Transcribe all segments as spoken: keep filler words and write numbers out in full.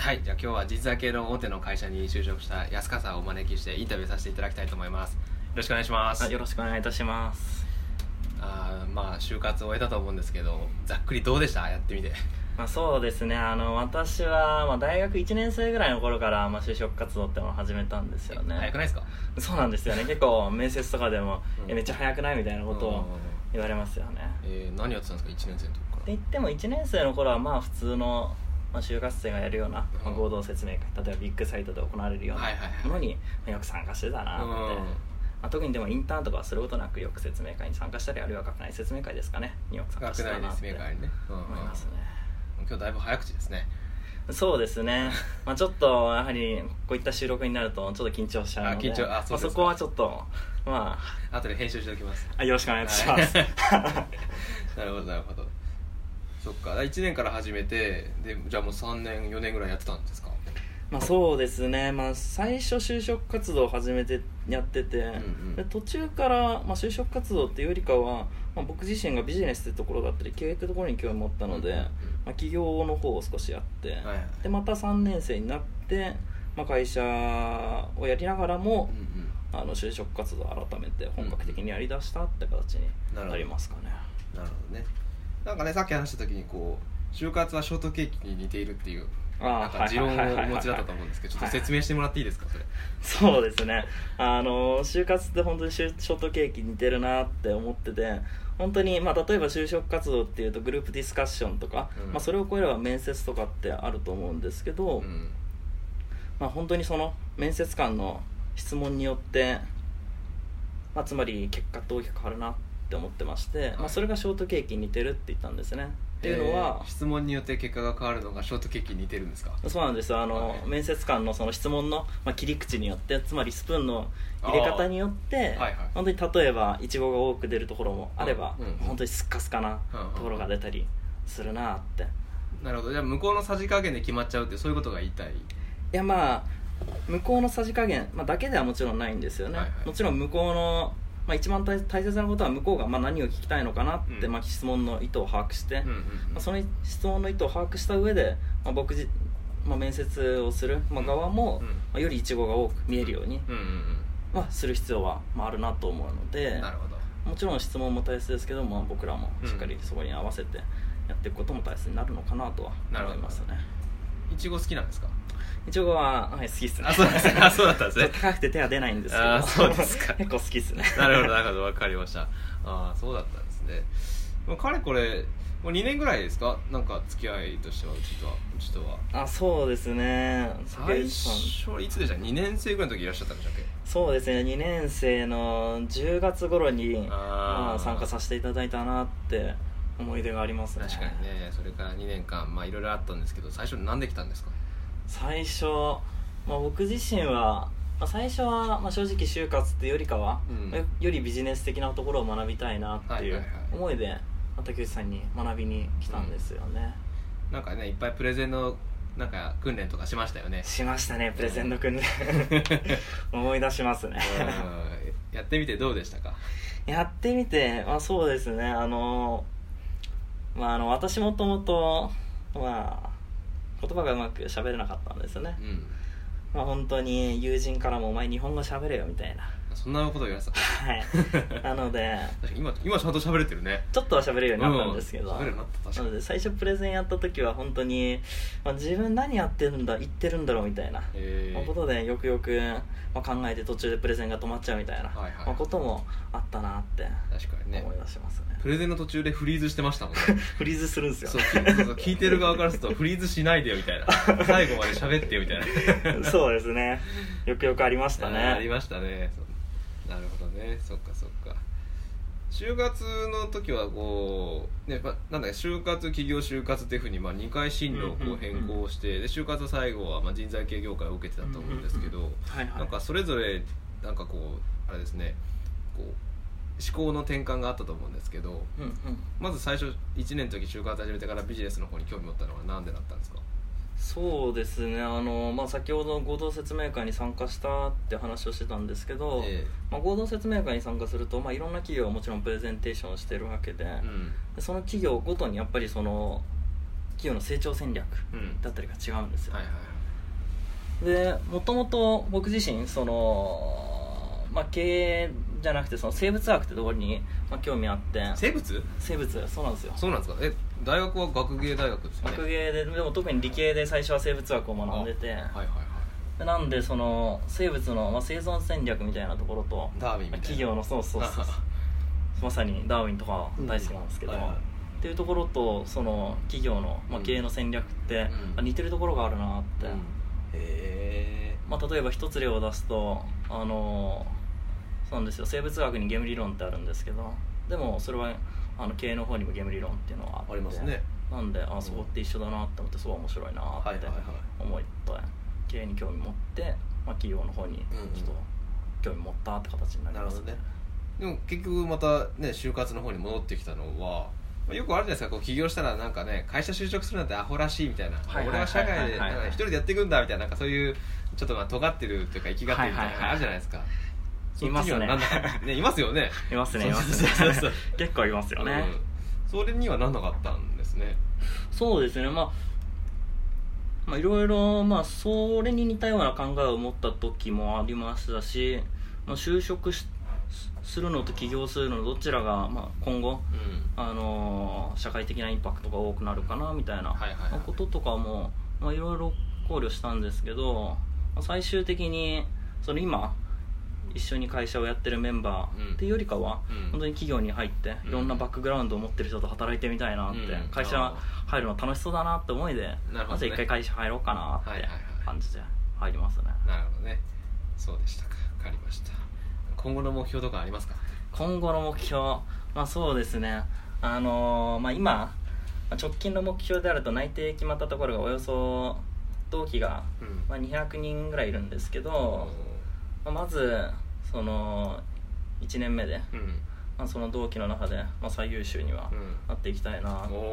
はい、じゃあ今日は人材系の大手の会社に就職した安川さんをお招きしてインタビューさせていただきたいと思います。よろしくお願いします。 よろしくお願いいたします。 あまあ就活を終えたと思うんですけど、ざっくりどうでした？やってみて。 まあ、そうですね、あの私は、まあ、大学いちねん生ぐらいの頃から、まあ、就職活動ってのを始めたんですよね。 早くないですか？ そうなんですよね。結構面接とかでも、 うん、 えめっちゃ早くないみたいなことを言われますよね。 えー、何やってたんですかいちねん生の時から？ って言ってもいちねん生の頃はまあ普通の、まあ、就活生がやるような、まあ、合同説明会、例えばビッグサイトで行われるようなものによく参加してたなって、うんまあ、特にでもインターンとかはすることなくよく説明会に参加したり、あるいは学内説明会ですかねによく参加してたなって思いますね。 今日だいぶ早口ですね。 そうですね、まあ、ちょっとやはりこういった収録になるとちょっと緊張しちゃうので、あ緊張あ そ, うですか、 まあ、そこはちょっとまあ後で編集しておきます。 あよろしくお願いします、はい、 なるほどなるほど。そっか、いちねんから始めて、でじゃあもうさんねんよねんぐらいやってたんですか？ まあ、そうですね、まあ、最初就職活動を始めてやってて、うんうん、で途中から、まあ、就職活動っていうよりかは、まあ、僕自身がビジネスってところだったり経営ってところに興味持ったので、うんうんまあ、企業の方を少しやって、はいはい、でまたさんねん生になって、まあ、会社をやりながらも、うんうん、あの就職活動を改めて本格的にやりだしたって形になりますかね。 なるほどね。なんかね、さっき話した時にこう就活はショートケーキに似ているっていうなんか持論をお持ちだったと思うんですけど、ちょっと説明してもらっていいですか？それ。 そうですね、あの就活って本当にショートケーキに似てるなって思ってて、本当に、まあ、例えば就職活動っていうとグループディスカッションとか、うんまあ、それを超えれば面接とかってあると思うんですけど、うんまあ、本当にその面接官の質問によって、まあ、つまり結果って大きく変わるなって思ってまして、はいまあ、それがショートケーキに似てるって言ったんですね。っていうのは、 えー、質問によって結果が変わるのがショートケーキに似てるんですか？ そうなんですよ。あの、はい、面接官のその質問の、まあ、切り口によって、つまりスプーンの入れ方によって、はいはい、本当に例えばイチゴが多く出るところもあれば、うんうん、本当にスッカスカなところが出たりするなって、うんうん、なるほど。じゃあ向こうのさじ加減で決まっちゃうってそういうことが言いたい？いやまあ向こうのさじ加減、まあ、だけではもちろんないんですよね、はいはい、もちろん向こうのまあ、一番 大, 大切なことは向こうがまあ何を聞きたいのかなって、うんまあ、質問の意図を把握して、うんうんうんまあ、その質問の意図を把握した上で、まあ、僕じ、まあ、面接をする、まあ、側も、うんまあ、よりイチゴが多く見えるように、うんうんうんまあ、する必要は、まあ、あるなと思うので、 なるほど。 もちろん質問も大切ですけど、まあ、僕らもしっかりそこに合わせてやっていくことも大切になるのかなとは思いますね。 イチゴ好きなんですか？ イチゴは、はい、好きっすね。 あ、そうですね。あ、そうだったんですね。 高くて手は出ないんですけど。 あ、そうですか。 結構好きっすね。 なるほど、なるほど、わかりました。あ、そうだったんですね。もうかれこれもうにねんぐらいですか？なんか付き合いとしてはうちとはうちとは。 あ、そうですね。 最初いつでした？にねん生ぐらいの時いらっしゃったんでしたっけ？ そうですね。にねん生のじゅうがつ頃にあ、まあ、参加させていただいたなって思い出がありますね。 確かにね。それからにねんかんまあいろいろあったんですけど、最初なんで来たんですか？ 最初、まあ、僕自身は、まあ、最初は、まあ、正直就活っていうよりかは、うん、よりビジネス的なところを学びたいなっていう思いで、はいはいはい、竹内さんに学びに来たんですよね、 うん、なんかねいっぱいプレゼンのなんか訓練とかしましたよね。 しましたね、プレゼンの訓練思い出しますねやってみてどうでしたか？ やってみて、まあ、そうですね、あの、まあ、あの私もともとまあ言葉がうまく喋れなかったんですよね、うんまあ、本当に友人からもお前日本語喋れよみたいな、 そんなこと言われてた。 はいなので今、今ちゃんと喋れてるね。 ちょっとは喋れるようになったんですけど、 喋れるようになった。確かに。 なので最初プレゼンやった時は本当に、まあ、自分何やってるんだ言ってるんだろうみたいなことでよくよく、まあ、考えて途中でプレゼンが止まっちゃうみたいな、はいはいまあ、こともあったなって確かにね、 思い出しますね。 プレゼンの途中でフリーズしてましたもんねフリーズするんですよ。 そう聞いてる側からするとフリーズしないでよみたいな最後まで喋ってよみたいなそうですね、よくよくありましたね。 ありましたね。なるほどね。そっかそっか。就活の時はこう、ね、なんだっけ、就活企業就活っていうふうにまあにかい進路をこう変更して、うんうんうん、で就活最後はまあ人材系業界を受けてたと思うんですけど、なんかそれぞれなんかこうあれですね、こう思考の転換があったと思うんですけど、うんうん、まず最初いちねんの時就活始めてからビジネスの方に興味持ったのは何でだったんですか？ そうですね、あの、まあ、先ほど合同説明会に参加したって話をしてたんですけど、えーまあ、合同説明会に参加すると、まあ、いろんな企業はもちろんプレゼンテーションをしてるわけで、うん、でその企業ごとにやっぱりその企業の成長戦略だったりが違うんですよ、うんはいはいはい、 でもともと僕自身その、まあ、経営じゃなくてその生物学ってところに、まあ、興味あって。 生物生物そうなんですよ。 そうなんですか。え大学は学芸大学ですよね。 学芸ででも特に理系で最初は生物学を学んでて、はいはいはい、でなんでその生物の、まあ、生存戦略みたいなところとダーウィンみたいな企業のそうそうそうまさにダーウィンとか大好きなんですけど、うんはいはい、っていうところとその企業の、まあ、経営の戦略って、うんまあ、似てるところがあるなって、うん、へー、まあ、例えば一つ例を出すとあのそうなんですよ、生物学にゲーム理論ってあるんですけど、でもそれはあの経営の方にもゲーム理論っていうのはあってありますね。 なんであそこって一緒だなって思ってすごい面白いなって思って、経営に興味持って、まあ、企業の方にちょっと興味持ったって形になりますね。 でも結局またね就活の方に戻ってきたのは、まあ、よくあるじゃないですか、こう起業したらなんかね会社就職するなんてアホらしいみたいな、俺は社会で一人でやっていくんだみたいな、なんかそういうちょっとまあ尖ってるというか生きがってるみたいなのがあるじゃないですか。 いますね。 ねいますよね。 いますねいますね。そうそうそう結構いますよね、うん。それにはなんなかったんですね。 そうですね。まあまあいろいろまあそれに似たような考えを持った時もありましたし、まあ、就職しするのと起業するのどちらがまあ今後、うんあのー、社会的なインパクトが多くなるかなみたいなこととかもまあいろいろ考慮したんですけど、まあ、最終的にその今一緒に会社をやってるメンバーっていうよりかは、うん、本当に企業に入っていろんなバックグラウンドを持ってる人と働いてみたいなって、うん、会社入るの楽しそうだなって思いで、ね、まず一回会社入ろうかなって感じで入りますね。 なるほどね。そうでしたか。分かりました。今後の目標とかありますか？ 今後の目標、まあそうですね、あのーまあ、今直近の目標であると内定決まったところがおよそ同期が、うんまあ、にひゃくにんぐらいいるんですけど、まあ、まずそのいちねんめで、うんまあ、その同期の中で、まあ、最優秀にはなっていきたいなって、うん、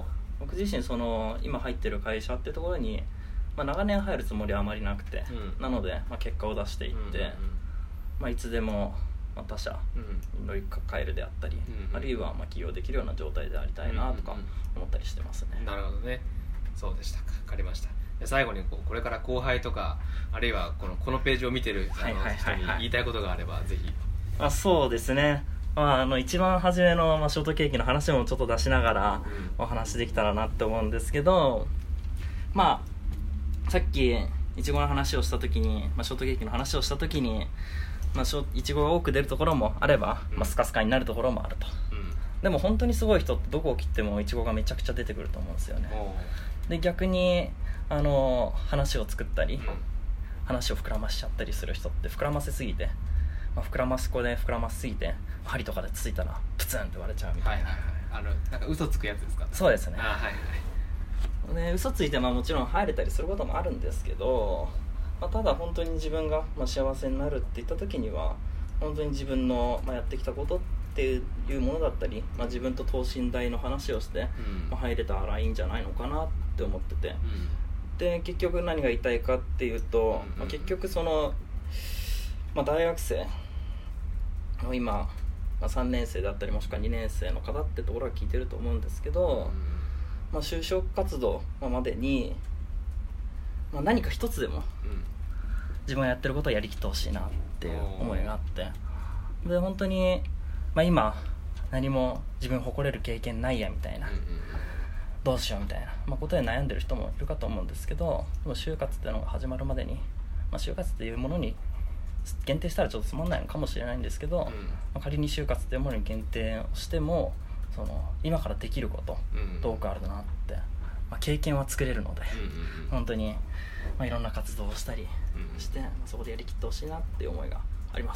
僕自身その今入ってる会社ってところに、まあ、長年入るつもりはあまりなくて、うん、なので、まあ、結果を出していって、うんうんまあ、いつでも他社に乗り換えるであったり、うん、あるいはまあ起業できるような状態でありたいなとか思ったりしてますね、 うんうん、なるほどね。そうでしたか。分かりました。最後にこうこれから後輩とかあるいはこのこのページを見てるあの人に言いたいことがあればぜひ。 あそうですね、まあ、あの一番初めの、まあ、ショートケーキの話もちょっと出しながらお話できたらなって思うんですけど、まあさっきいちごの話をした時に、まあ、ショートケーキの話をした時にまあ、いちごが多く出るところもあれば、まあ、スカスカになるところもあると、うん、でも本当にすごい人ってどこを切ってもいちごがめちゃくちゃ出てくると思うんですよね。で逆にあの話を作ったり、うん、話を膨らましちゃったりする人って膨らませすぎて、まあ、膨らます子で膨らますぎて針とかでついたらプツンって割れちゃうみたいな、 はいはいはい、あのなんか嘘つくやつですか、ね、 そうですね。 あ、はいはい、ね嘘ついてまあもちろん入れたりすることもあるんですけど、まあ、ただ本当に自分がまあ幸せになるっていった時には本当に自分のまあやってきたことっていうものだったり、まあ、自分と等身大の話をして、うんまあ、入れたらいいんじゃないのかなって思ってて、うん、で結局何が言いたいかっていうと、うんうんまあ、結局その、まあ、大学生の今、まあ、さんねん生だったりもしくはにねん生の方ってところが聞いてると思うんですけど、うんまあ、就職活動までにまあ、何か一つでも自分がやってることをやりきってほしいなっていう思いがあって、で本当に、まあ、今何も自分誇れる経験ないやみたいな、どうしようみたいな、まあ、ことで悩んでる人もいるかと思うんですけど、でも就活っていうのが始まるまでに、まあ、就活っていうものに限定したらちょっとつまんないのかもしれないんですけど、まあ、仮に就活っていうものに限定をしてもその今からできることどうかあるなって、まあ、経験は作れるので、うんうんうん、本当に、まあ、いろんな活動をしたりして、うんうん、そこでやりきってほしいなっていう思いがあります。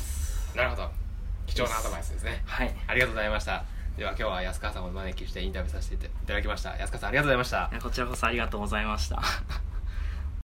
なるほど、貴重なアドバイスですね。 はい、 ありがとうございました。では今日は安川さんをお招きしてインタビューさせていただきました。安川さんありがとうございました。 こちらこそありがとうございました。